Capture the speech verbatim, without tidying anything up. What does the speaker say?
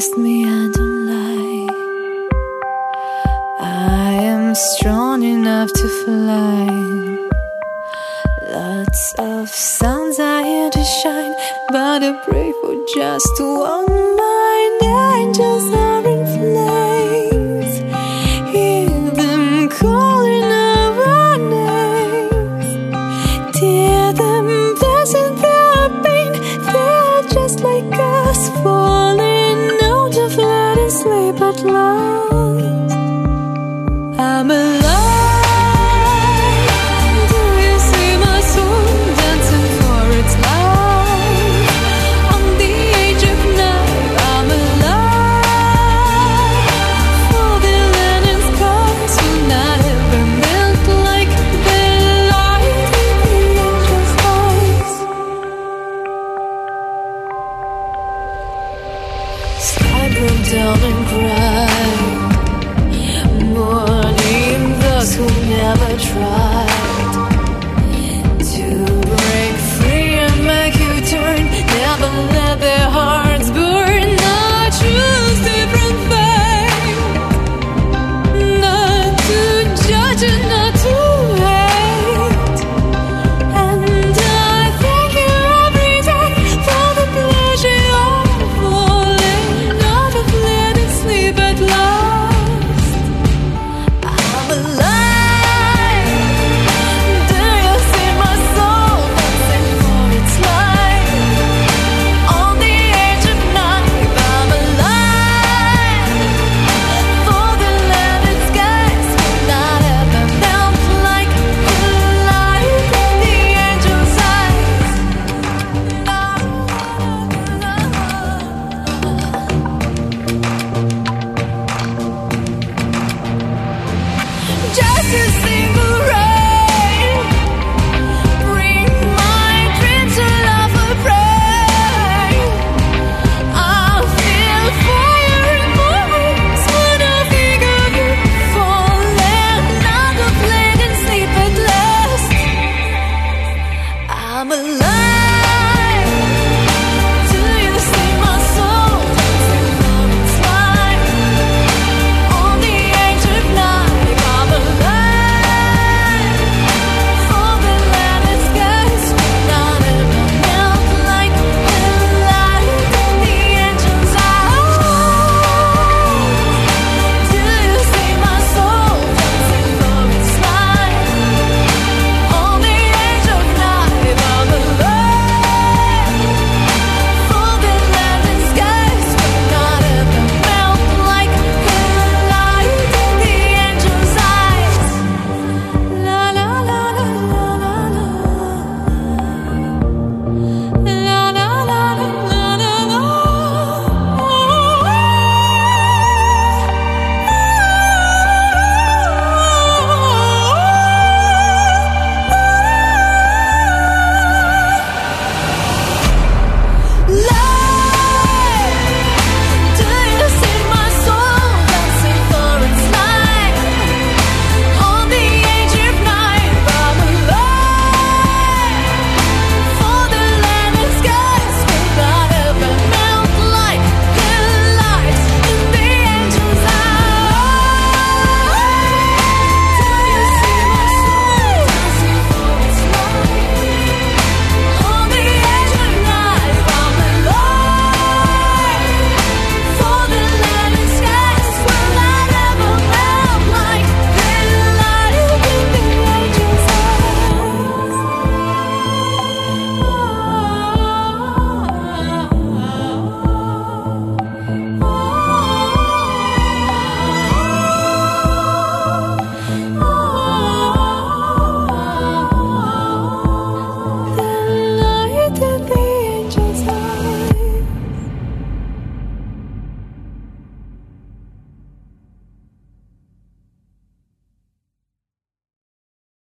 trust me, I don't lie. I am strong enough to fly. Lots of suns are here to shine, but I pray for just one mind. Angels are in flames, hear them calling out our names. Tear them, dancing their pain. They're just like us, falling out of letting sleep at last. I'm alive. Sky broke down and cried, mourning those who never tried.